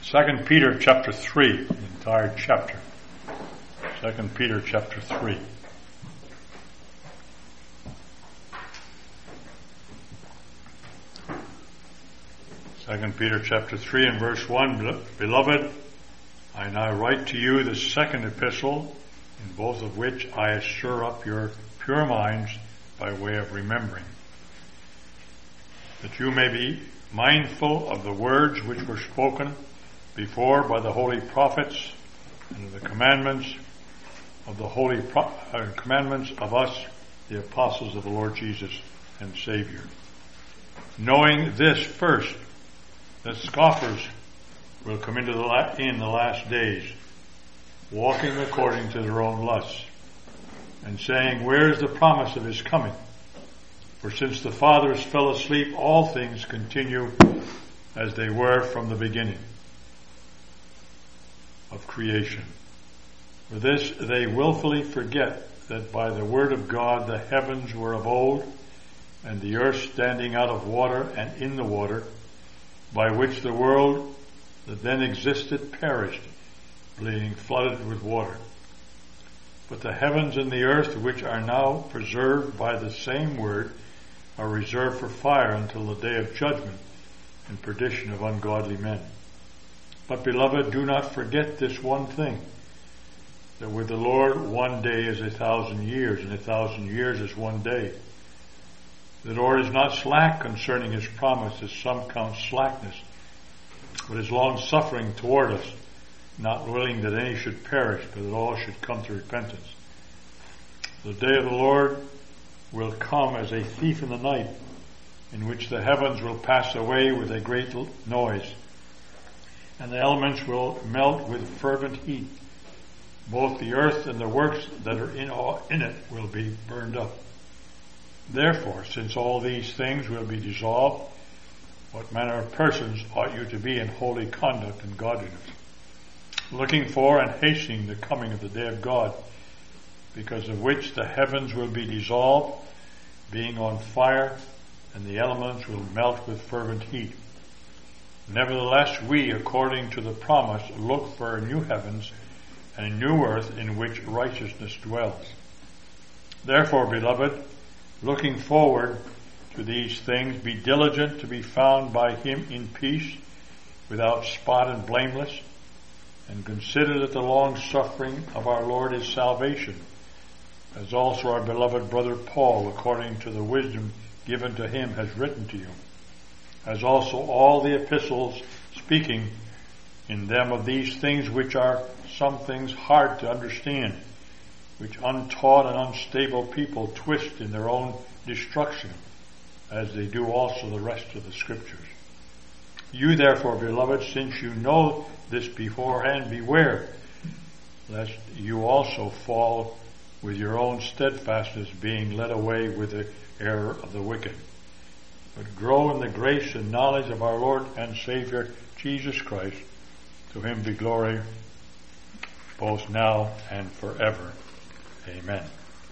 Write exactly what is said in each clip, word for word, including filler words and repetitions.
Second Peter chapter three, the entire chapter. Second Peter chapter three. Second Peter chapter three and verse one. Beloved, I now write to you the second epistle, in both of which I assure up your pure minds by way of remembering, that you may be mindful of the words which were spoken before by the holy prophets and of the commandments of the holy pro- uh, commandments of us, the apostles of the Lord Jesus and Savior. Knowing this first, that scoffers will come into the la- in the last days, walking according to their own lusts, and saying, where is the promise of his coming? For since the fathers fell asleep, all things continue as they were from the beginning of creation. For this they willfully forget that by the word of God the heavens were of old, and the earth standing out of water and in the water, by which the world that then existed perished, being flooded with water. But the heavens and the earth, which are now preserved by the same word, are reserved for fire until the day of judgment and perdition of ungodly men. But, beloved, do not forget this one thing, that with the Lord one day is a thousand years, and a thousand years is one day. The Lord is not slack concerning his promise, as some count slackness, but is long-suffering toward us, not willing that any should perish, but that all should come to repentance. The day of the Lord will come as a thief in the night, in which the heavens will pass away with a great noise, and the elements will melt with fervent heat. Both the earth and the works that are in, all, in it will be burned up. Therefore, since all these things will be dissolved, what manner of persons ought you to be in holy conduct and godliness, looking for and hastening the coming of the day of God, because of which the heavens will be dissolved, being on fire, and the elements will melt with fervent heat. Nevertheless, we, according to the promise, look for a new heavens and a new earth in which righteousness dwells. Therefore, beloved, looking forward to these things, be diligent to be found by him in peace, without spot and blameless, and consider that the long suffering of our Lord is salvation, as also our beloved brother Paul, according to the wisdom given to him, has written to you, as also all the epistles, speaking in them of these things which are some things hard to understand, which untaught and unstable people twist in their own destruction, as they do also the rest of the scriptures. You therefore, beloved, since you know this beforehand, beware, lest you also fall with your own steadfastness, being led away with the error of the wicked. But grow in the grace and knowledge of our Lord and Savior, Jesus Christ. To him be glory, both now and forever. Amen.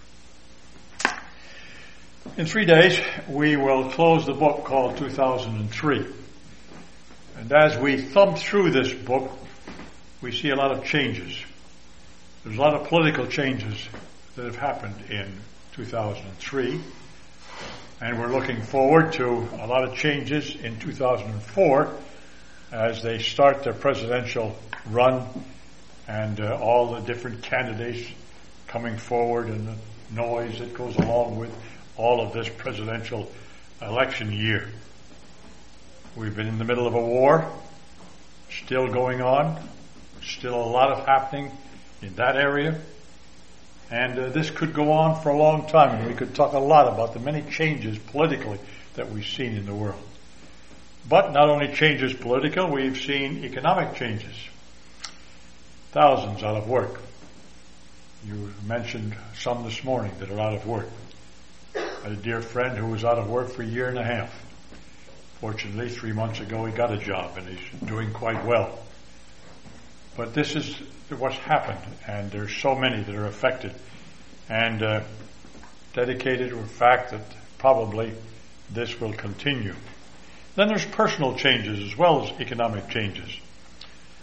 In three days, we will close the book called two thousand three. And as we thumb through this book, we see a lot of changes. There's a lot of political changes that have happened in two thousand three. And we're looking forward to a lot of changes in two thousand four as they start their presidential run, and uh, all the different candidates coming forward and the noise that goes along with all of this presidential election year. We've been in the middle of a war, still going on, still a lot of happening in that area. And uh, this could go on for a long time, and we could talk a lot about the many changes politically that we've seen in the world. But not only changes political, we've seen economic changes. Thousands out of work. You mentioned some this morning that are out of work. I had a dear friend who was out of work for a year and a half. Fortunately, three months ago he got a job, and he's doing quite well. But this is what's happened, and there's so many that are affected, and uh, dedicated to the fact that probably this will continue. Then there's personal changes as well as economic changes.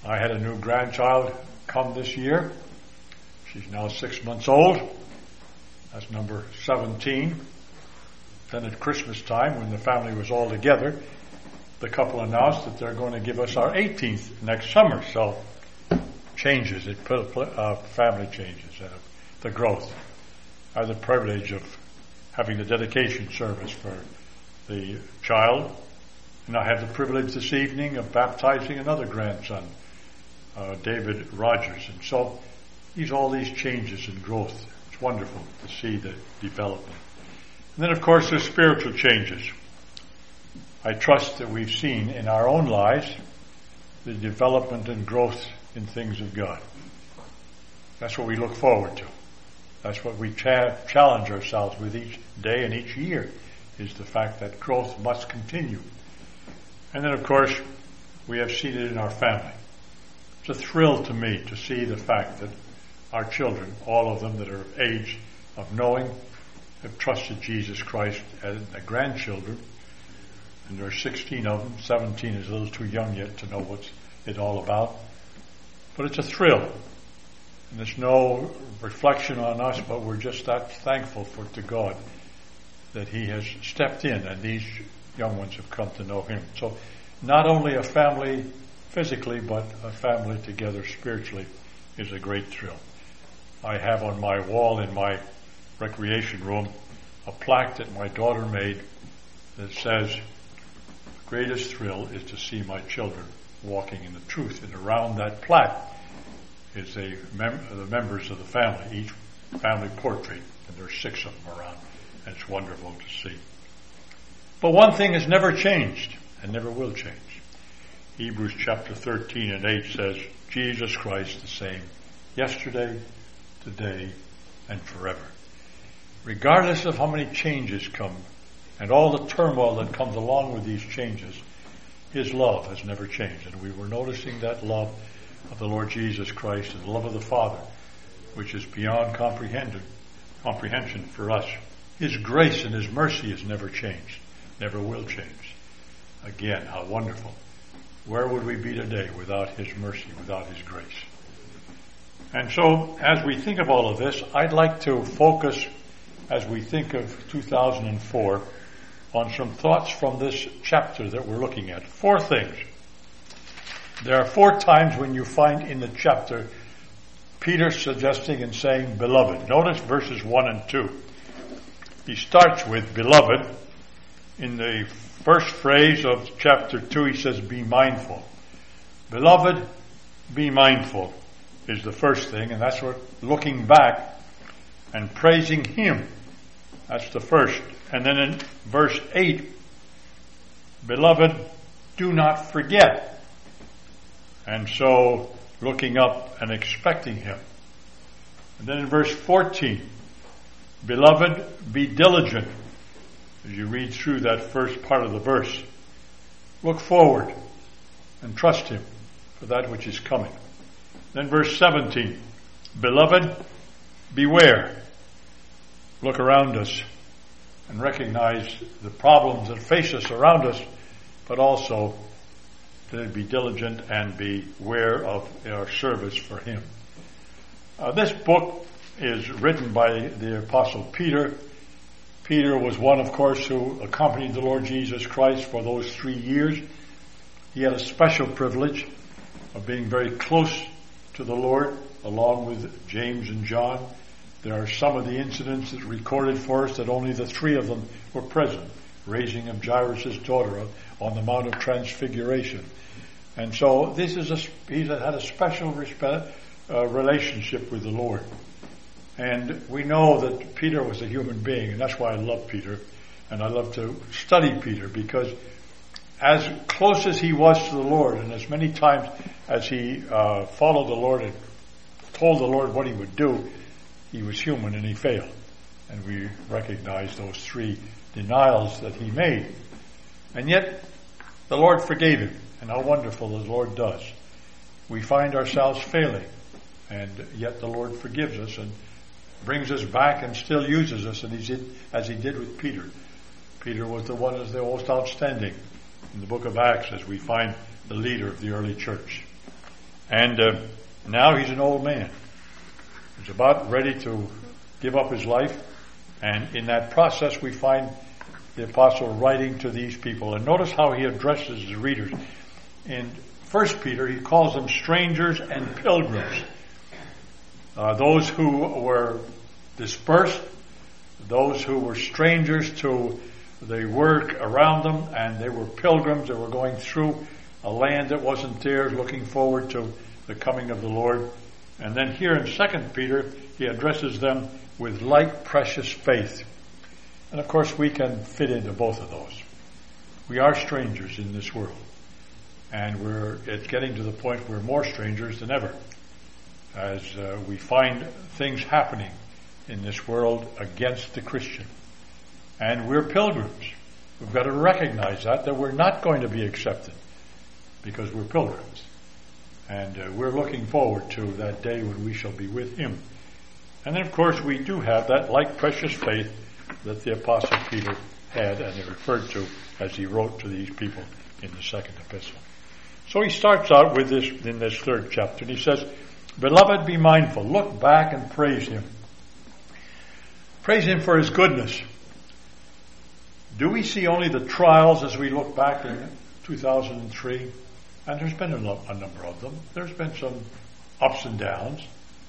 I had a new grandchild come this year. She's now six months old. That's number seventeen. Then at Christmas time, when the family was all together, the couple announced that they're going to give us our eighteenth next summer. So changes, it uh, family changes, uh, the growth. I had the privilege of having the dedication service for the child, and I have the privilege this evening of baptizing another grandson, uh, David Rogers. And so these all these changes and growth. It's wonderful to see the development. And then, of course, there's spiritual changes. I trust that we've seen in our own lives the development and growth in things of God. That's what we look forward to. That's what we cha- challenge ourselves with each day and each year, is the fact that growth must continue. And then, of course, we have seen it in our family. It's a thrill to me to see the fact that our children, all of them that are of age of knowing, have trusted Jesus Christ as the grandchildren. And there are sixteen of them. seventeen is a little too young yet to know what's it all about. But it's a thrill. And there's no reflection on us, but we're just that thankful for to God that He has stepped in and these young ones have come to know Him. So not only a family physically, but a family together spiritually is a great thrill. I have on my wall in my recreation room a plaque that my daughter made that says, "The greatest thrill is to see my children walking in the truth." And around that plaque is a mem- the members of the family, each family portrait, and there's six of them around, and it's wonderful to see. But one thing has never changed and never will change. Hebrews chapter thirteen and eight says, Jesus Christ the same yesterday, today, and forever. Regardless of how many changes come and all the turmoil that comes along with these changes, His love has never changed. And we were noticing that love of the Lord Jesus Christ and the love of the Father, which is beyond comprehension, comprehension for us. His grace and His mercy has never changed, never will change. Again, how wonderful. Where would we be today without His mercy, without His grace? And so, as we think of all of this, I'd like to focus, as we think of two thousand four, on some thoughts from this chapter that we're looking at. Four things. There are four times when you find in the chapter Peter suggesting and saying, beloved. Notice verses one and two. He starts with beloved. In the first phrase of chapter two, he says, be mindful. Beloved, be mindful is the first thing, and that's what looking back and praising Him. That's the first. And then in verse eight, beloved, do not forget. And so looking up and expecting Him. And then in verse fourteen, beloved, be diligent. As you read through that first part of the verse, look forward and trust Him for that which is coming. Then verse seventeen, beloved, beware. Look around us and recognize the problems that face us around us, but also to be diligent and beware of our service for Him. Uh, this book is written by the Apostle Peter. Peter was one, of course, who accompanied the Lord Jesus Christ for those three years. He had a special privilege of being very close to the Lord, along with James and John. There are some of the incidents that recorded for us that only the three of them were present. Raising of Jairus' daughter on the Mount of Transfiguration. And so this is a, he's had a special respect, uh, relationship with the Lord. And we know that Peter was a human being, and that's why I love Peter. And I love to study Peter, because as close as he was to the Lord, and as many times as he uh, followed the Lord and told the Lord what He would do, he was human and he failed. And we recognize those three denials that he made. And yet, the Lord forgave him. And how wonderful the Lord does. We find ourselves failing, and yet the Lord forgives us and brings us back and still uses us, and he did, as He did with Peter. Peter was the one as the most outstanding in the book of Acts, as we find the leader of the early church. And uh, now he's an old man. He's about ready to give up his life. And in that process, we find the apostle writing to these people. And notice how he addresses his readers. In First Peter, he calls them strangers and pilgrims. Uh, those who were dispersed, those who were strangers to the work around them, and they were pilgrims that were going through a land that wasn't theirs, looking forward to the coming of the Lord. And then here in Second Peter, he addresses them with like precious faith. And of course, we can fit into both of those. We are strangers in this world. And we're it's getting to the point where we're more strangers than ever, as uh, we find things happening in this world against the Christian. And we're pilgrims. We've got to recognize that, that we're not going to be accepted because we're pilgrims. And uh, we're looking forward to that day when we shall be with him. And then, of course, we do have that like precious faith that the Apostle Peter had and he referred to as he wrote to these people in the second epistle. So he starts out with this in this third chapter, and he says, "Beloved, be mindful. Look back and praise him. Praise him for his goodness." Do we see only the trials as we look back in two thousand three? And there's been a, lo- a number of them. There's been some ups and downs.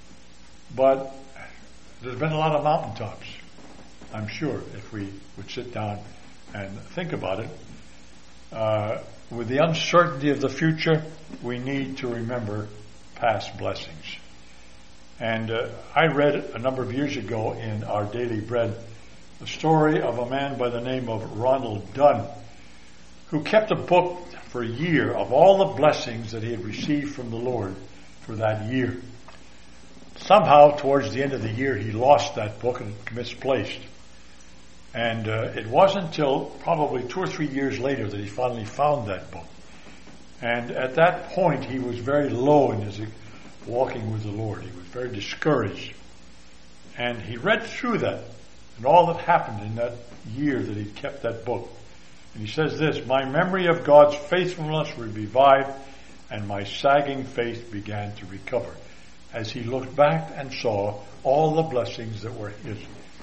But there's been a lot of mountaintops, I'm sure, if we would sit down and think about it. Uh, with the uncertainty of the future, we need to remember past blessings. And uh, I read a number of years ago in Our Daily Bread the story of a man by the name of Ronald Dunn, who kept a book for a year of all the blessings that he had received from the Lord for that year. Somehow, towards the end of the year, he lost that book and misplaced. And uh, it wasn't until probably two or three years later that he finally found that book. And at that point, he was very low in his walking with the Lord. He was very discouraged. And he read through that and all that happened in that year that he kept that book. And he says this, "My memory of God's faithfulness was revived, and my sagging faith began to recover," as he looked back and saw all the blessings that were his.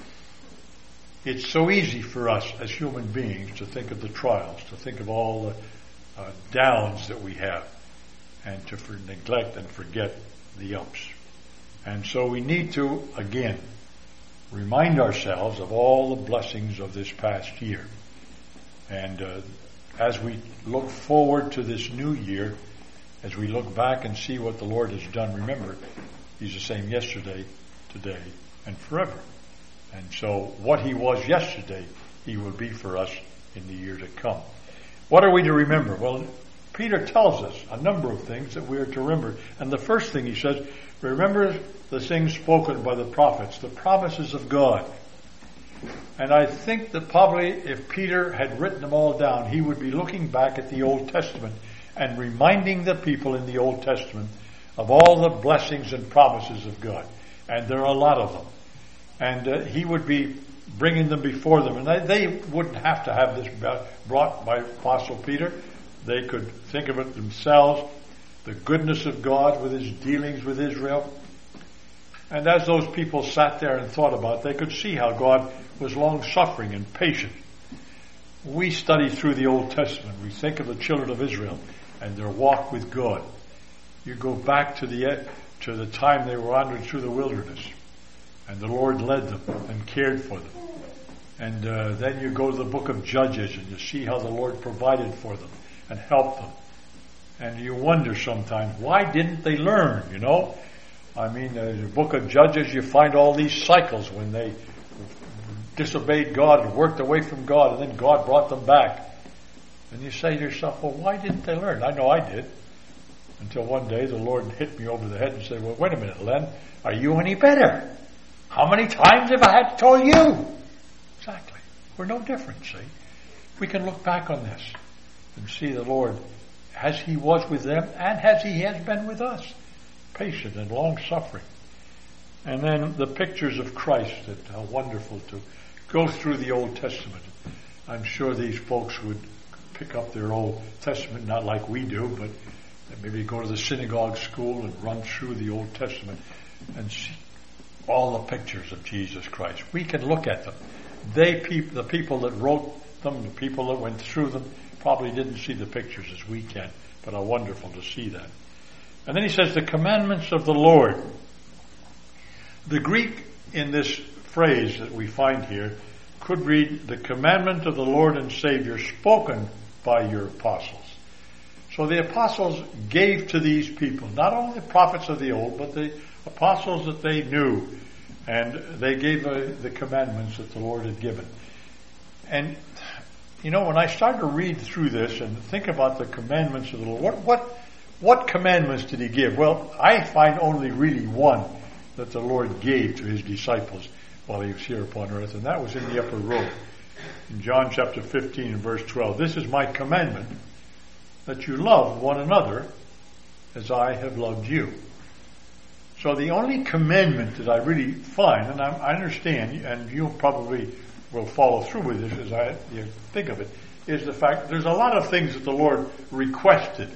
It's so easy for us as human beings to think of the trials, to think of all the uh, downs that we have, and to for neglect and forget the ups. And so we need to, again, remind ourselves of all the blessings of this past year. And uh, as we look forward to this new year, as we look back and see what the Lord has done, remember, he's the same yesterday, today, and forever. And so what he was yesterday, he will be for us in the year to come. What are we to remember? Well, Peter tells us a number of things that we are to remember. And the first thing he says, remember the things spoken by the prophets, the promises of God. And I think that probably if Peter had written them all down, he would be looking back at the Old Testament and reminding the people in the Old Testament of all the blessings and promises of God. And there are a lot of them. And uh, he would be bringing them before them. And they, they wouldn't have to have this brought by Apostle Peter. They could think of it themselves, the goodness of God with his dealings with Israel. And as those people sat there and thought about it, they could see how God was long-suffering and patient. We study through the Old Testament. We think of the children of Israel and their walk with God. You go back to the to the time they were wandering through the wilderness, and the Lord led them and cared for them. And uh, then you go to the book of Judges, and you see how the Lord provided for them and helped them. And you wonder sometimes, why didn't they learn, you know? I mean, in the book of Judges, you find all these cycles when they disobeyed God and worked away from God, and then God brought them back. And you say to yourself, well, why didn't they learn? I know I did. Until one day the Lord hit me over the head and said, well, wait a minute, Len, are you any better? How many times have I had to tell you? Exactly. We're no different, see? We can look back on this and see the Lord as he was with them and as he has been with us. Patient and long-suffering. And then the pictures of Christ, that how wonderful to go through the Old Testament. I'm sure these folks would pick up their Old Testament, not like we do, but Maybe go to the synagogue school and run through the Old Testament and see all the pictures of Jesus Christ. We can look at them. They, peop- the people that wrote them, the people that went through them, probably didn't see the pictures as we can, but are wonderful to see that. And then he says, the commandments of the Lord. The Greek in this phrase that we find here could read, the commandment of the Lord and Savior spoken by your apostles. So the apostles gave to these people, not only the prophets of the old, but the apostles that they knew, and they gave uh, the commandments that the Lord had given. And, you know, when I started to read through this and think about the commandments of the Lord, what, what, what commandments did he give? Well, I find only really one that the Lord gave to his disciples while he was here upon earth, and that was in the upper room. In John chapter fifteen and verse twelve, this is my commandment, that you love one another as I have loved you. So the only commandment that I really find, and I, I understand, and you probably will follow through with this as I you think of it, is the fact that there's a lot of things that the Lord requested.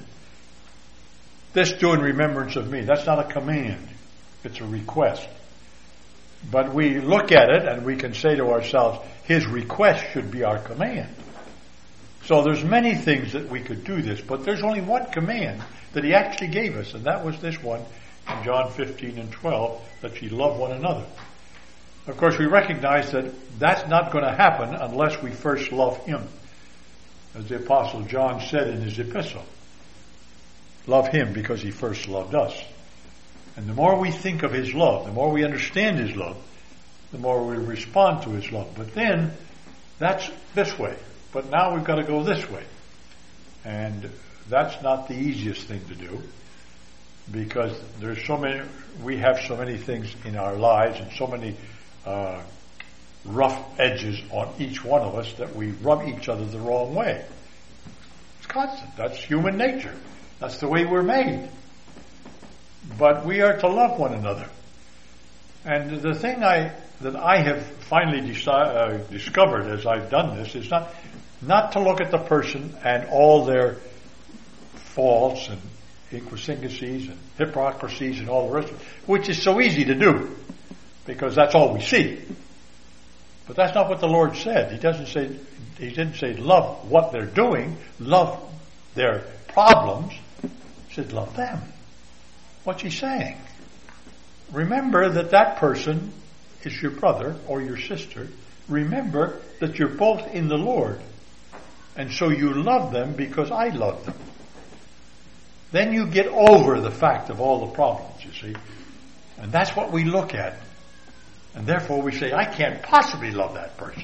This do in remembrance of me. That's not a command. It's a request. But we look at it and we can say to ourselves, his request should be our command. So there's many things that we could do this, but there's only one command that he actually gave us, and that was this one in John fifteen and twelve, that ye love one another. Of course, we recognize that that's not going to happen unless we first love him. As the Apostle John said in his epistle, love him because he first loved us. And the more we think of his love, the more we understand his love, the more we respond to his love. But then, that's this way. But now we've got to go this way. And that's not the easiest thing to do, because there's so many, we have so many things in our lives and so many uh, rough edges on each one of us that we rub each other the wrong way. It's constant. That's human nature. That's the way we're made. But we are to love one another. And the thing I that I have finally deci- uh, discovered as I've done this is not not to look at the person and all their faults and idiosyncrasies and hypocrisies and all the rest of it, which is so easy to do because that's all we see. But that's not what the Lord said. He doesn't say, he didn't say love what they're doing, love their problems. He said love them. What's he saying? Remember that that person is your brother or your sister. Remember that you're both in the Lord. And so you love them because I love them. Then you get over the fact of all the problems, you see. And that's what we look at. And therefore we say, I can't possibly love that person.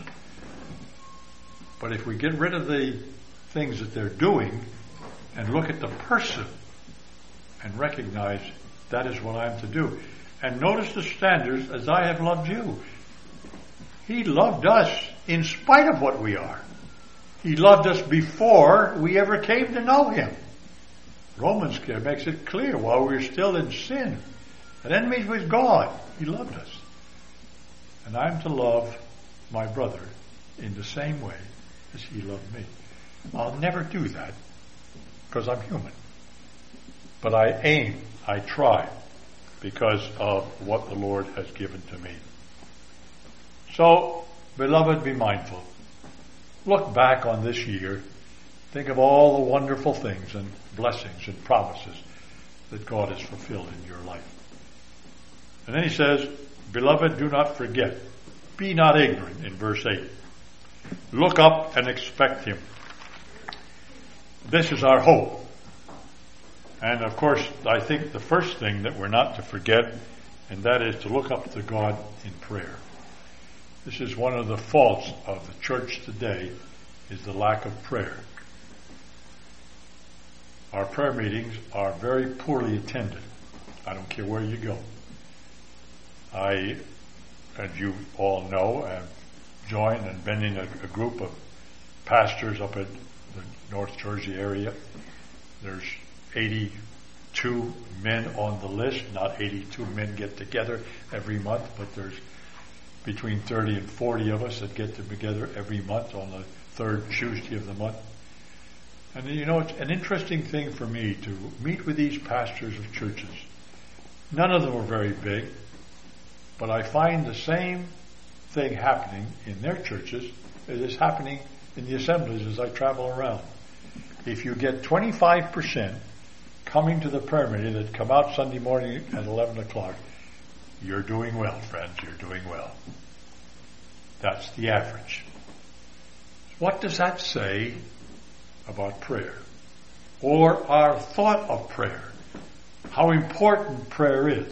But if we get rid of the things that they're doing and look at the person and recognize that is what I'm to do. And notice the standards, as I have loved you. He loved us in spite of what we are. He loved us before we ever came to know him. Romans makes it clear, while we were still in sin and enemies with God, he loved us. And I'm to love my brother in the same way as he loved me. I'll never do that because I'm human. But I aim, I try, because of what the Lord has given to me. So, beloved, be mindful. Look back on this year. Think of all the wonderful things and blessings and promises that God has fulfilled in your life. And then he says, beloved, do not forget. Be not ignorant, in verse eight. Look up and expect him. This is our hope. And of course, I think the first thing that we're not to forget, and that is to look up to God in prayer. This is one of the faults of the church today, is the lack of prayer. Our prayer meetings are very poorly attended. I don't care where you go. I, as you all know, have joined and been in a, a group of pastors up at the North Jersey area. There's eighty-two men on the list. Not eighty-two men get together every month, but there's between thirty and forty of us that get together every month on the third Tuesday of the month. And you know, it's an interesting thing for me to meet with these pastors of churches. None of them are very big, but I find the same thing happening in their churches as is happening in the assemblies as I travel around. If you get twenty-five percent coming to the prayer meeting that come out Sunday morning at eleven o'clock, you're doing well, friends, you're doing well. That's the average. What does that say about prayer? Or our thought of prayer? How important prayer is,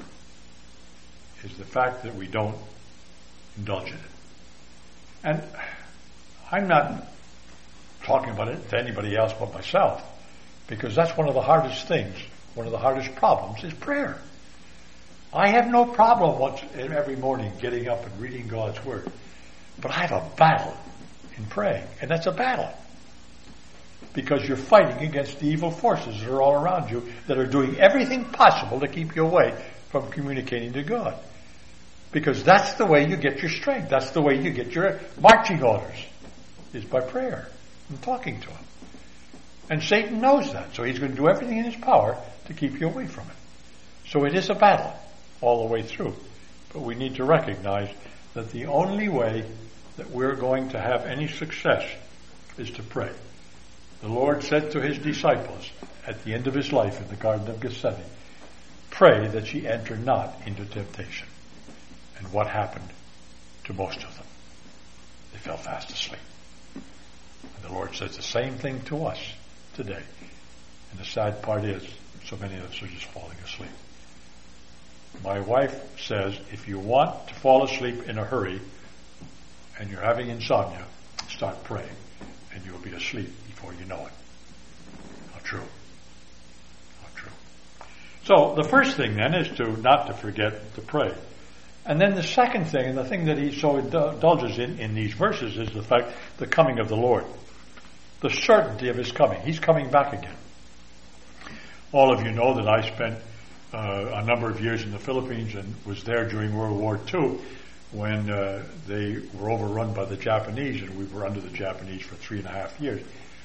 is the fact that we don't indulge in it. And I'm not talking about it to anybody else but myself, because that's one of the hardest things, one of the hardest problems is prayer. I have no problem once every morning getting up and reading God's Word, but I have a battle in praying, and that's a battle. Because you're fighting against the evil forces that are all around you that are doing everything possible to keep you away from communicating to God. Because that's the way you get your strength. That's the way you get your marching orders, is by prayer and talking to Him. And Satan knows that, so he's going to do everything in his power to keep you away from it. So it is a battle all the way through. But we need to recognize that the only way that we're going to have any success is to pray. The Lord said to His disciples at the end of His life in the Garden of Gethsemane, pray that ye enter not into temptation. And what happened to most of them? They fell fast asleep. And the Lord says the same thing to us today. And the sad part is, so many of us are just falling asleep. My wife says, if you want to fall asleep in a hurry and you're having insomnia, start praying and you'll be asleep before you know it. How true. How true. So the first thing then is to not to forget to pray. And then the second thing, and the thing that he so indulges in in these verses, is the fact, the coming of the Lord. The certainty of His coming. He's coming back again. All of you know that I spent uh, a number of years in the Philippines and was there during World War Two when uh, they were overrun by the Japanese, and we were under the Japanese for three and a half years.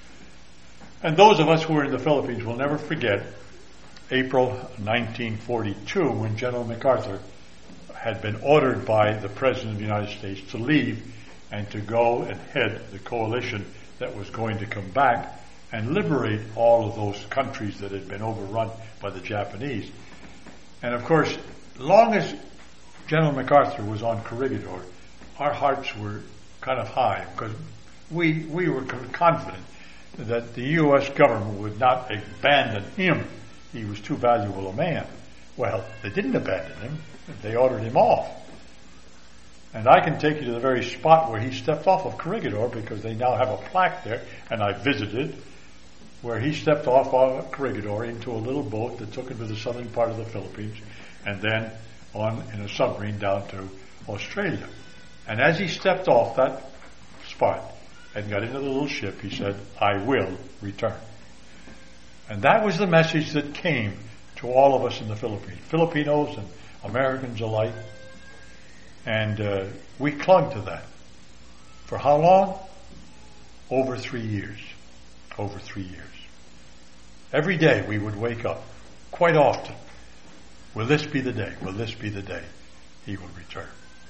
And those of us who were in the Philippines will never forget April nineteen forty-two, when General MacArthur had been ordered by the President of the United States to leave and to go and head the coalition that was going to come back and liberate all of those countries that had been overrun by the Japanese. And of course, long as General MacArthur was on Corregidor, our hearts were kind of high, because we we were confident that the U S government would not abandon him. He was too valuable a man. Well, they didn't abandon him. They ordered him off. And I can take you to the very spot where he stepped off of Corregidor, because they now have a plaque there, and I visited, where he stepped off of Corregidor into a little boat that took him to the southern part of the Philippines, and then on in a submarine down to Australia. And as he stepped off that spot and got into the little ship, he said, I will return. And that was the message that came to all of us in the Philippines, Filipinos and Americans alike. And uh, we clung to that. For how long? Over three years. Over three years. Every day we would wake up, quite often. Will this be the day? Will this be the day He will return?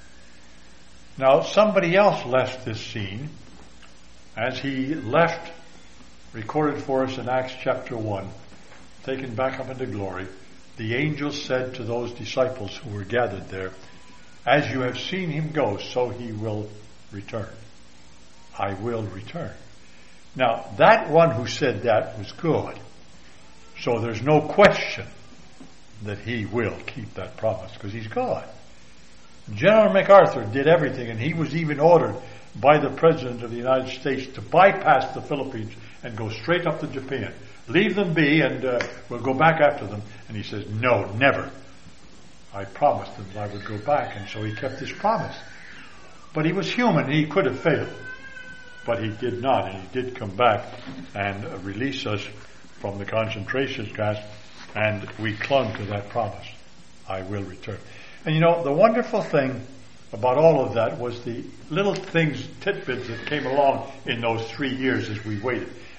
Now, somebody else left this scene. As He left, recorded for us in Acts chapter one, taken back up into glory, the angel said to those disciples who were gathered there, as you have seen Him go, so He will return. I will return. Now, that one who said that was good. So there's no question that He will keep that promise, because He's God. General MacArthur did everything, and he was even ordered by the President of the United States to bypass the Philippines and go straight up to Japan. Leave them be, and uh, we'll go back after them. And he says, no, never. I promised them that I would go back, and so he kept his promise. But he was human. He could have failed. But he did not, and he did come back and uh, release us from the concentration camps, and we clung to that promise. I will return. And you know, the wonderful thing about all of that was the little things, tidbits that came along in those three years as we waited.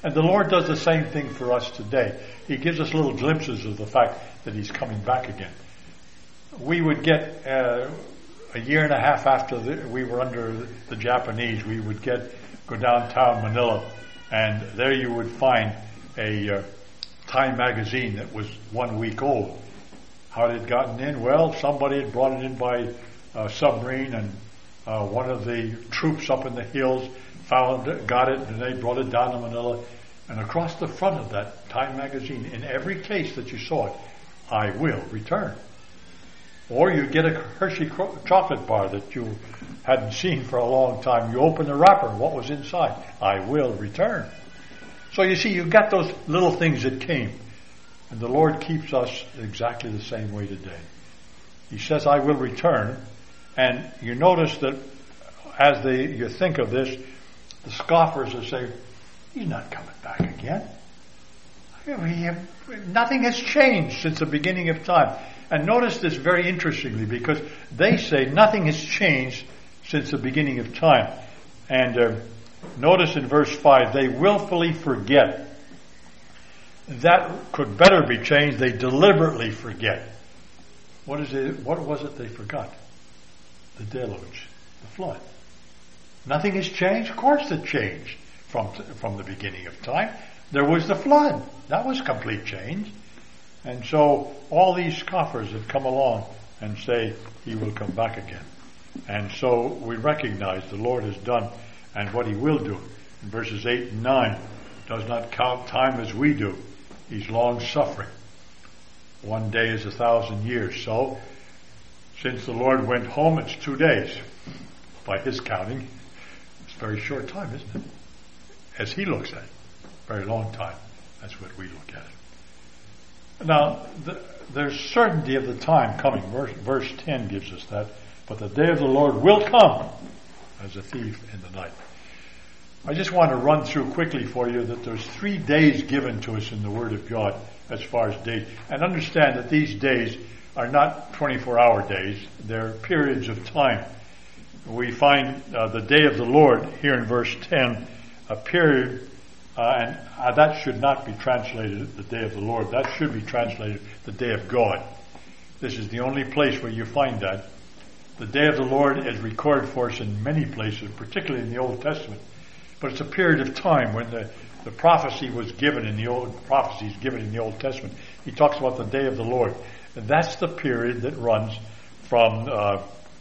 And the Lord does the same thing for us today. He gives us little glimpses of the fact that He's coming back again. We would get, uh, a year and a half after the, we were under the Japanese, we would get, go downtown Manila, and there you would find a uh, Time magazine that was one week old. How had it gotten in? Well, somebody had brought it in by uh, submarine, and uh, one of the troops up in the hills found it, got it, and they brought it down to Manila. And across the front of that Time magazine, in every case that you saw it, I will return. Or you get a Hershey chocolate bar that you hadn't seen for a long time. You open the wrapper, what was inside? I will return. So you see, you've got those little things that came. And the Lord keeps us exactly the same way today. He says, I will return. And you notice that as they, you think of this, the scoffers will say, He's not coming back again. Nothing has changed since the beginning of time. And notice this very interestingly, because they say nothing has changed since the beginning of time. And uh, notice in verse five, they willfully forget. That could better be changed. They deliberately forget. What is it? What was it they forgot? The deluge, the flood. Nothing has changed. Of course, it changed from from the beginning of time. There was the flood. That was complete change. And so all these scoffers have come along and say He will come back again. And so we recognize the Lord has done and what He will do. In verses eight and nine, does not count time as we do. He's long suffering. One day is a thousand years. So since the Lord went home, it's two days. By His counting, it's a very short time, isn't it? As He looks at it. Very long time. That's what we look at it. Now, the, there's certainty of the time coming. Verse, verse ten gives us that. But the day of the Lord will come as a thief in the night. I just want to run through quickly for you that there's three days given to us in the Word of God as far as days. And understand that these days are not twenty-four hour days. They're periods of time. We find uh, the day of the Lord here in verse ten, a period Uh, and uh, that should not be translated the day of the Lord. That should be translated the day of God. This is the only place where you find that. The day of the Lord is recorded for us in many places, particularly in the Old Testament. But it's a period of time when the, the prophecy was given in the Old prophecies given in the Old Testament. He talks about the day of the Lord. And that's the period that runs from uh,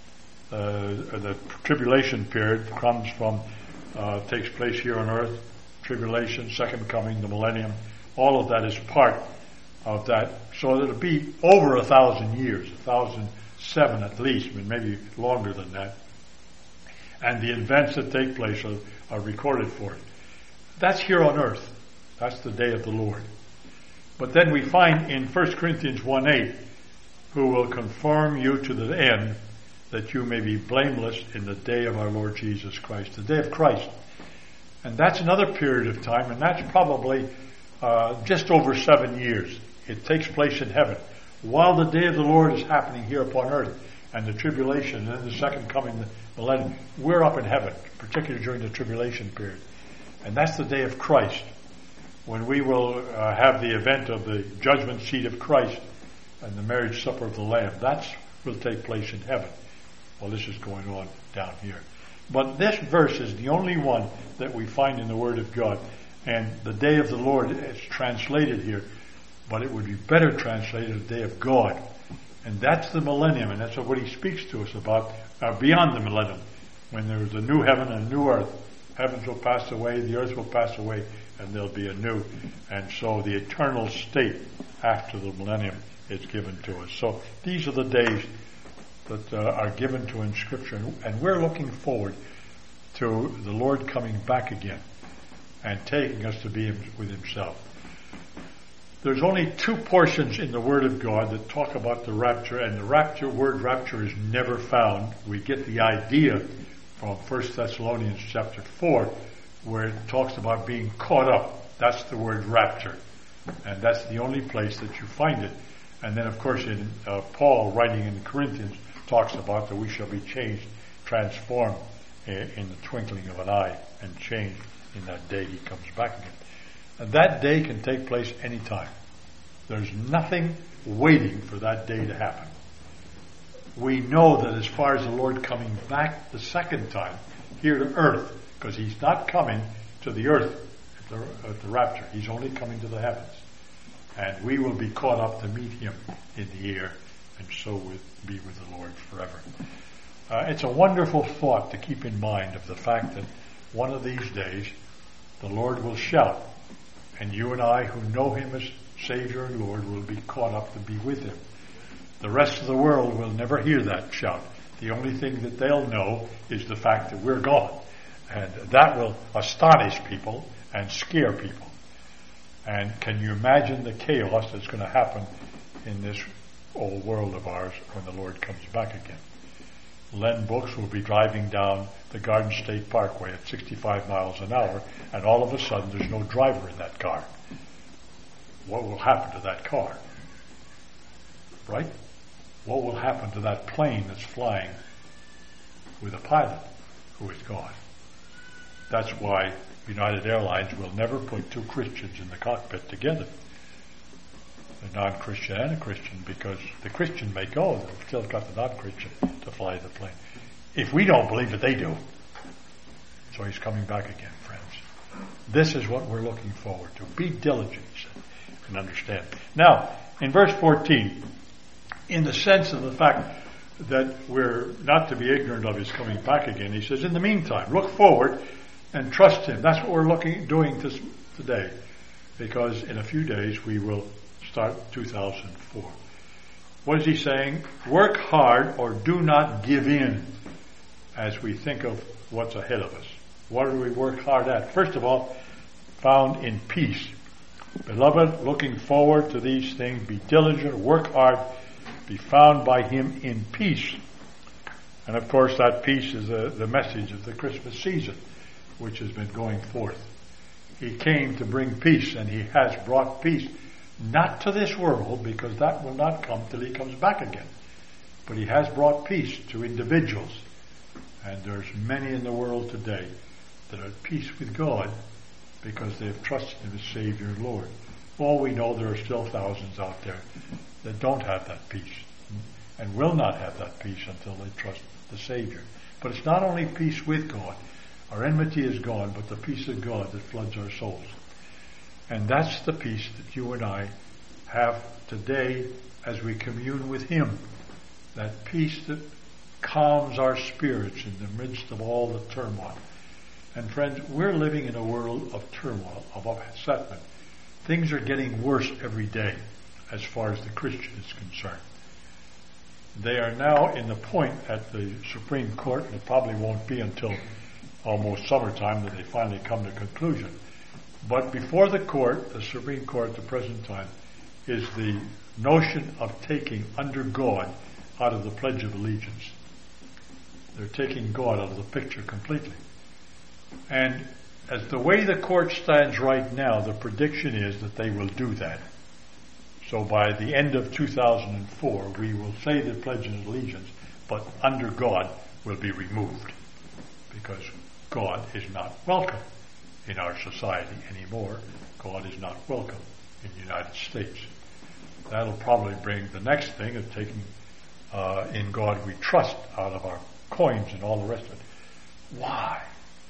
uh, the tribulation period, comes from uh, takes place here on earth. Tribulation, second coming, the millennium, all of that is part of that. So it'll be over a thousand years, a thousand seven at least, I mean, maybe longer than that. And the events that take place are, are recorded for it. That's here on earth. That's the day of the Lord. But then we find in First Corinthians one eight, who will conform you to the end, that you may be blameless in the day of our Lord Jesus Christ, the day of Christ. And that's another period of time, and that's probably uh, just over seven years. It takes place in heaven. While the day of the Lord is happening here upon earth, and the tribulation, and then the second coming, the millennium, we're up in heaven, particularly during the tribulation period. And that's the day of Christ, when we will uh, have the event of the judgment seat of Christ and the marriage supper of the Lamb. That will take place in heaven. Well, this is going on down here. But this verse is the only one that we find in the Word of God. And the day of the Lord is translated here, but it would be better translated the day of God. And that's the millennium, and that's what He speaks to us about, uh, beyond the millennium, when there's a new heaven and a new earth. Heavens will pass away, the earth will pass away, and there'll be a new. And so the eternal state after the millennium is given to us. So these are the days that uh, are given to in Scripture, and we're looking forward to the Lord coming back again and taking us to be with Himself. There's only two portions in the Word of God that talk about the rapture, and the rapture word rapture is never found. We get the idea from First Thessalonians chapter four, where it talks about being caught up. That's the word rapture, and that's the only place that you find it. And then, of course, in uh, Paul writing in Corinthians, talks about that we shall be changed, transformed in the twinkling of an eye, and changed in that day He comes back again. And that day can take place anytime. There's nothing waiting for that day to happen. We know that as far as the Lord coming back the second time here to earth, because he's not coming to the earth at the, at the rapture. He's only coming to the heavens. And we will be caught up to meet him in the air, and so with, be with the Lord forever. Uh, it's a wonderful thought to keep in mind of the fact that one of these days the Lord will shout, and you and I who know him as Savior and Lord will be caught up to be with him. The rest of the world will never hear that shout. The only thing that they'll know is the fact that we're gone. And that will astonish people and scare people. And can you imagine the chaos that's going to happen in this old world of ours when the Lord comes back again? Len Brooks will be driving down the Garden State Parkway at sixty-five miles an hour, and all of a sudden there's no driver in that car. What will happen to that car? Right? What will happen to that plane that's flying with a pilot who is gone? That's why United Airlines will never put two Christians in the cockpit together, a non-Christian and a Christian, because the Christian may go, they've still got the non-Christian to fly the plane. If we don't believe it, they do. So he's coming back again, friends. This is what we're looking forward to. Be diligent and understand. Now, in verse fourteen, in the sense of the fact that we're not to be ignorant of his coming back again, he says, in the meantime, look forward and trust him. That's what we're looking doing this, today, because in a few days we will start two thousand four. What is he saying? Work hard or do not give in as we think of what's ahead of us. What do we work hard at? First of all, found in peace. Beloved, looking forward to these things, be diligent, work hard, be found by him in peace. And of course that peace is the, the message of the Christmas season, which has been going forth. He came to bring peace, and he has brought peace. Not to this world, because that will not come till he comes back again. But he has brought peace to individuals. And there's many in the world today that are at peace with God because they've trusted him as Savior and Lord. All we know, there are still thousands out there that don't have that peace and will not have that peace until they trust the Savior. But it's not only peace with God. Our enmity is gone, but the peace of God that floods our souls. And that's the peace that you and I have today as we commune with him. That peace that calms our spirits in the midst of all the turmoil. And friends, we're living in a world of turmoil, of upsetment. Things are getting worse every day as far as the Christian is concerned. They are now in the point at the Supreme Court, and it probably won't be until almost summertime that they finally come to conclusion. But before the court, the Supreme Court at the present time, is the notion of taking under God out of the Pledge of Allegiance. They're taking God out of the picture completely. And as the way the court stands right now, the prediction is that they will do that. So by the end of two thousand four, we will say the Pledge of Allegiance, but under God will be removed, because God is not welcome in our society anymore. God is not welcome in the United States. That'll probably bring the next thing of taking uh, in God we trust out of our coins and all the rest of it. Why?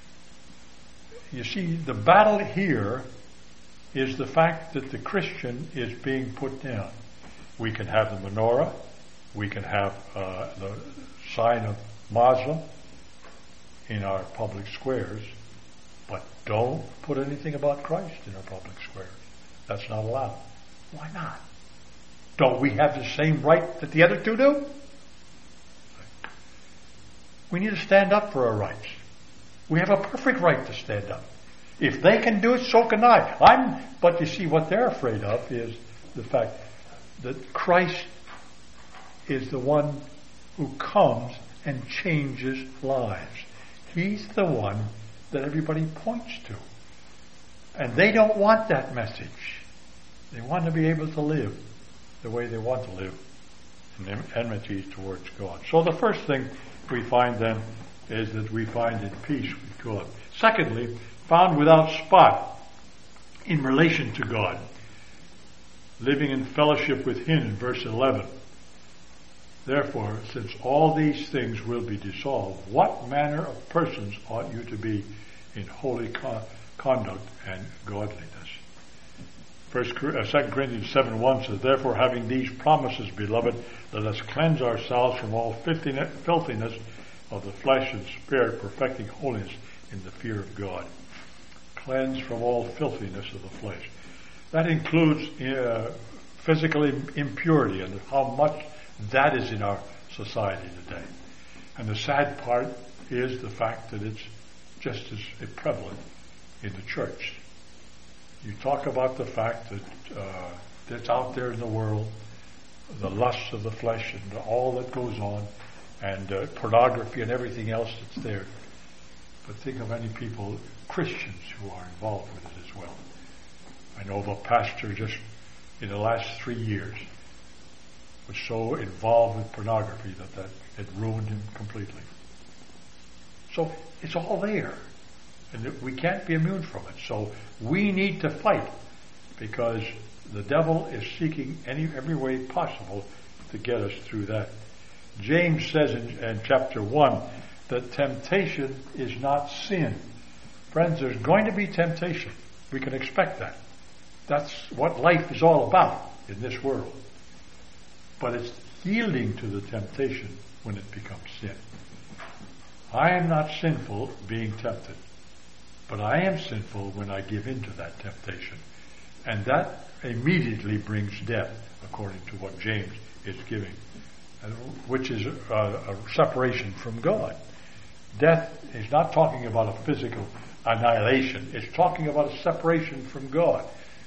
You see, the battle here is the fact that the Christian is being put down. We can have the menorah, we can have uh, the sign of Muslim in our public squares, but don't put anything about Christ in our public squares. That's not allowed. Why not? Don't we have the same right that the other two do? We need to stand up for our rights. We have a perfect right to stand up. If they can do it, so can I. I'm, but you see, what they're afraid of is the fact that Christ is the one who comes and changes lives. He's the one that everybody points to. And they don't want that message. They want to be able to live the way they want to live, in enmity towards God. So the first thing we find then is that we find in peace with God. Secondly, found without spot. in relation to God, living in fellowship with Him in verse eleven. Therefore, since all these things will be dissolved, what manner of persons ought you to be in holy con- conduct and godliness? First, uh, Second Corinthians seven one says, therefore, having these promises, beloved, let us cleanse ourselves from all filthiness of the flesh and spirit, perfecting holiness in the fear of God. Cleanse from all filthiness of the flesh. That includes uh, physical impurity, and how much that is in our society today. And the sad part is the fact that it's just as prevalent in the church. You talk about the fact that uh, that's out there in the world, the lusts of the flesh and all that goes on, and uh, pornography and everything else that's there. But think of any people, Christians, who are involved with it as well. I know of a pastor just in the last three years was so involved with pornography that, that it ruined him completely. So it's all there. And we can't be immune from it. So we need to fight, because the devil is seeking any every way possible to get us through that. James says in, in chapter one that temptation is not sin. Friends, there's going to be temptation. We can expect that. That's what life is all about in this world. But it's yielding to the temptation when it becomes sin. I am not sinful being tempted, but I am sinful when I give in to that temptation. And that immediately brings death, according to what James is giving, which is a, a separation from God. Death is not talking about a physical annihilation. It's talking about a separation from God.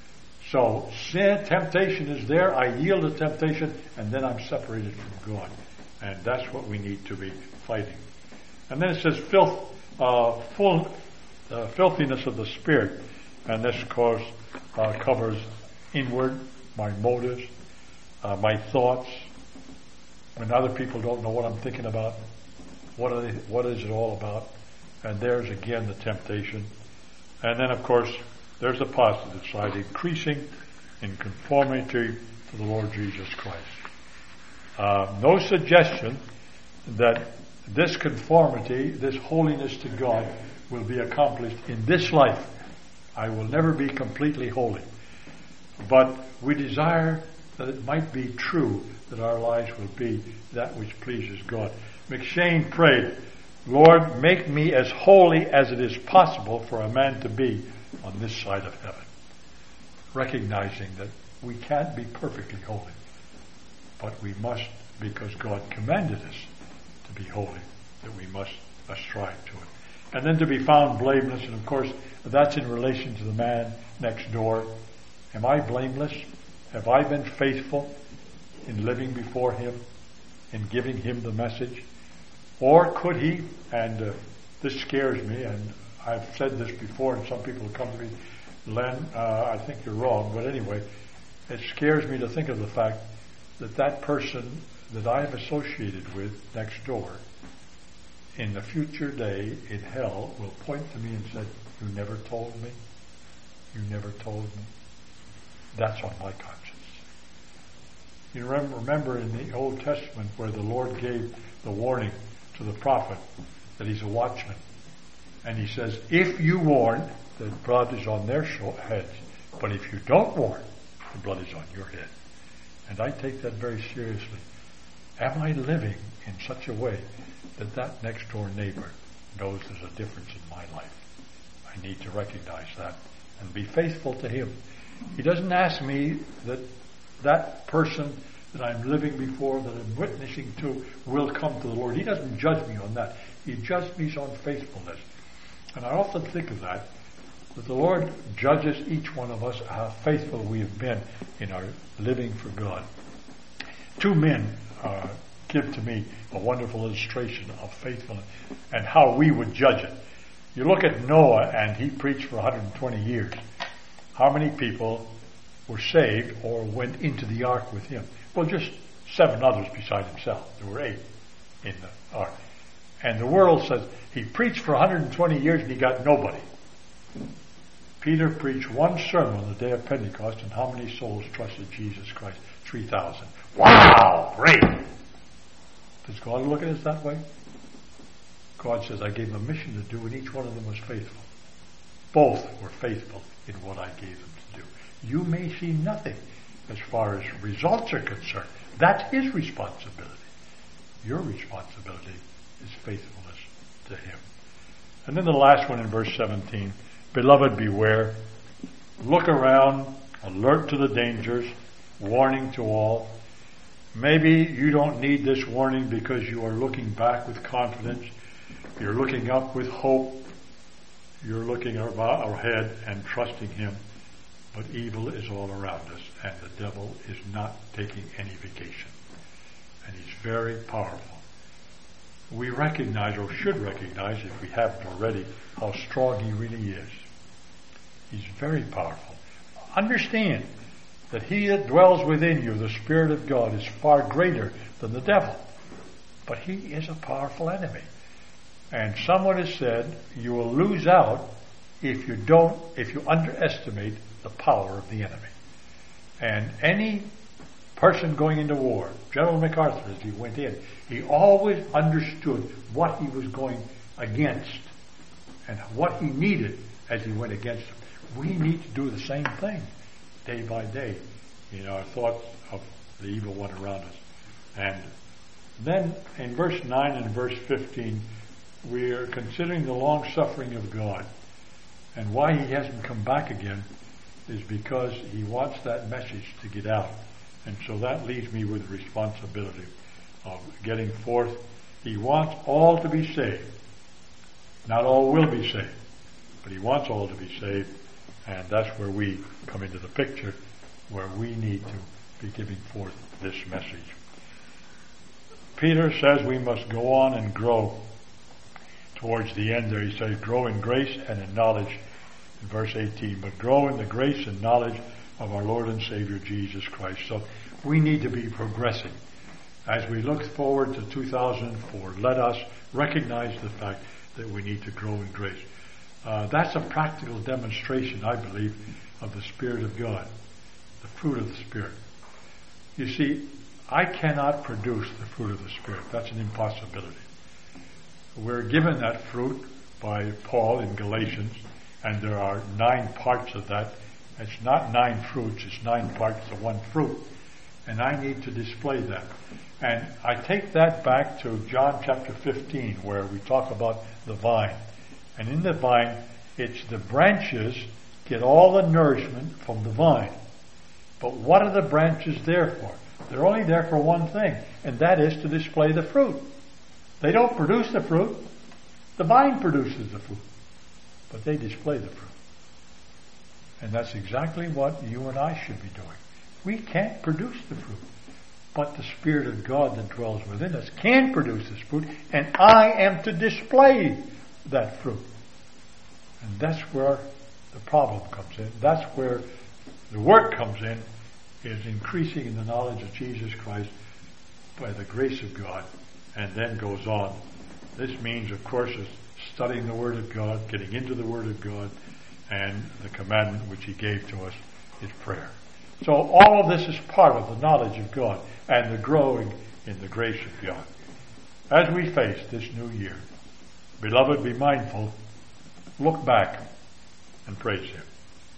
So sin, temptation is there. I yield to temptation, and then I'm separated from God. And that's what we need to be fighting. And then it says filth, uh, full uh, filthiness of the spirit. And this, of course, uh, covers inward, my motives, uh, my thoughts. When other people don't know what I'm thinking about, what are they, what is it all about? And there's again the temptation. And then, of course, there's the positive side, increasing in conformity to the Lord Jesus Christ. Uh, no suggestion that this conformity, this holiness to God, will be accomplished in this life. I will never be completely holy. But we desire that it might be true that our lives will be that which pleases God. McShane prayed, Lord, make me as holy as it is possible for a man to be on this side of heaven. Recognizing that we can't be perfectly holy, but we must, because God commanded us to be holy, that we must strive to it. And then to be found blameless, and of course that's in relation to the man next door. Am I blameless? Have I been faithful in living before Him, in giving Him the message? Or could he, and uh, this scares me, and I've said this before, and some people have come to me, Len, uh, I think you're wrong, but anyway, it scares me to think of the fact that that person that I have associated with next door, in the future day in hell, will point to me and say, you never told me? You never told me? That's on my conscience. You remember, remember in the Old Testament where the Lord gave the warning to the prophet that he's a watchman. And he says, if you warn, the blood is on their heads. But if you don't warn, the blood is on your head. And I take that very seriously. Am I living in such a way that that next door neighbor knows there's a difference in my life? I need to recognize that and be faithful to him. He doesn't ask me that that person that I'm living before, that I'm witnessing to, will come to the Lord. He doesn't judge me on that. He judges me on faithfulness. And I often think of that, that the Lord judges each one of us how faithful we have been in our living for God. Two men uh, give to me a wonderful illustration of faithfulness and how we would judge it. You look at Noah, and he preached for one hundred twenty years. How many people were saved or went into the ark with him? Well, just seven others beside himself. There were eight in the ark. And the world says he preached for one hundred twenty years and he got nobody. Peter preached one sermon on the day of Pentecost, and how many souls trusted Jesus Christ? three thousand. Wow! Great! Does God look at us that way? God says, I gave them a mission to do, and each one of them was faithful. Both were faithful in what I gave them to do. You may see nothing as far as results are concerned. That's his responsibility. Your responsibility is faithfulness to him. And then the last one in verse seventeen, beloved, beware. Look around, alert to the dangers, warning to all. Maybe you don't need this warning because you are looking back with confidence. You're looking up with hope. You're looking ahead and trusting him. But evil is all around us, and the devil is not taking any vacation. And he's very powerful. We recognize, or should recognize, if we haven't already, how strong he really is. He's very powerful. Understand that he that dwells within you, the Spirit of God, is far greater than the devil. But he is a powerful enemy. And someone has said, you will lose out if you don't, if you underestimate the power of the enemy. And any person going into war, General MacArthur, as he went in, he always understood what he was going against and what he needed as he went against them. We need to do the same thing day by day in our thoughts of the evil one around us. And then in verse nine and verse fifteen, we are considering the long suffering of God. And why he hasn't come back again is because he wants that message to get out. And so that leaves me with the responsibility of getting forth. He wants all to be saved. Not all will be saved, but he wants all to be saved. And that's where we come into the picture, where we need to be giving forth this message. Peter says we must go on and grow. Towards the end there he says, grow in grace and in knowledge, in verse eighteen, but grow in the grace and knowledge of our Lord and Savior Jesus Christ. So we need to be progressing. As we look forward to two thousand four, let us recognize the fact that we need to grow in grace. Uh, that's a practical demonstration, I believe, of the Spirit of God, the fruit of the Spirit. You see, I cannot produce the fruit of the Spirit. That's an impossibility. We're given that fruit by Paul in Galatians, and there are nine parts of that. It's not nine fruits, it's nine parts of one fruit. And I need to display that. And I take that back to John chapter fifteen, where we talk about the vine. And in the vine, it's the branches get all the nourishment from the vine. But what are the branches there for? They're only there for one thing, and that is to display the fruit. They don't produce the fruit. The vine produces the fruit. But they display the fruit. And that's exactly what you and I should be doing. We can't produce the fruit. But the Spirit of God that dwells within us can produce this fruit, and I am to display that fruit. And that's where the problem comes in. That's where the work comes in, is increasing in the knowledge of Jesus Christ by the grace of God, and then goes on. This means, of course, is studying the Word of God, getting into the Word of God, and the commandment which he gave to us is prayer. So all of this is part of the knowledge of God and the growing in the grace of God. As we face this new year, beloved, be mindful, look back and praise him.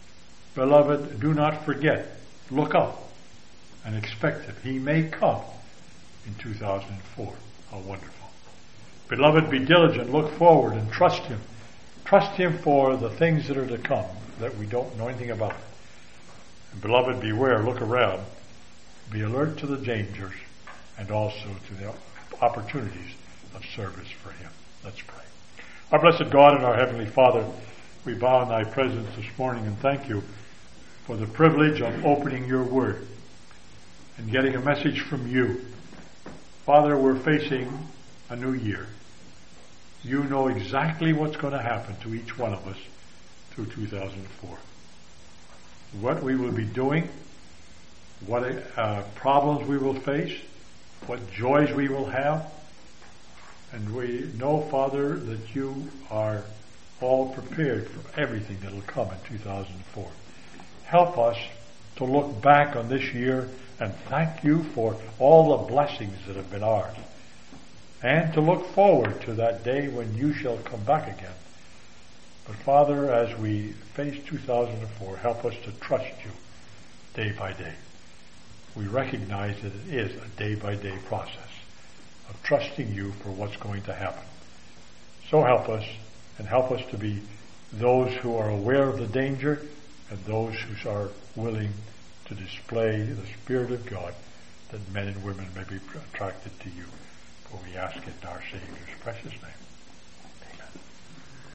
Beloved, do not forget, look up and expect him. He may come in two thousand four. How wonderful. Beloved, be diligent, look forward and trust him. Trust him for the things that are to come that we don't know anything about. And beloved, beware, look around, be alert to the dangers and also to the opportunities of service for him. Let's pray. Our blessed God and our Heavenly Father, we bow in thy presence this morning and thank you for the privilege of opening your word and getting a message from you. Father, we're facing a new year. You know exactly what's going to happen to each one of us through two thousand four. What we will be doing, what uh, problems we will face, what joys we will have. And we know, Father, that you are all prepared for everything that will come in two thousand four. Help us to look back on this year and thank you for all the blessings that have been ours, and to look forward to that day when you shall come back again. But Father, as we face two thousand four, help us to trust you day by day. We recognize that it is a day-by-day process of trusting you for what's going to happen. So help us, and help us to be those who are aware of the danger and those who are willing to display the Spirit of God, that men and women may be attracted to you. For we ask it in our Savior's precious name.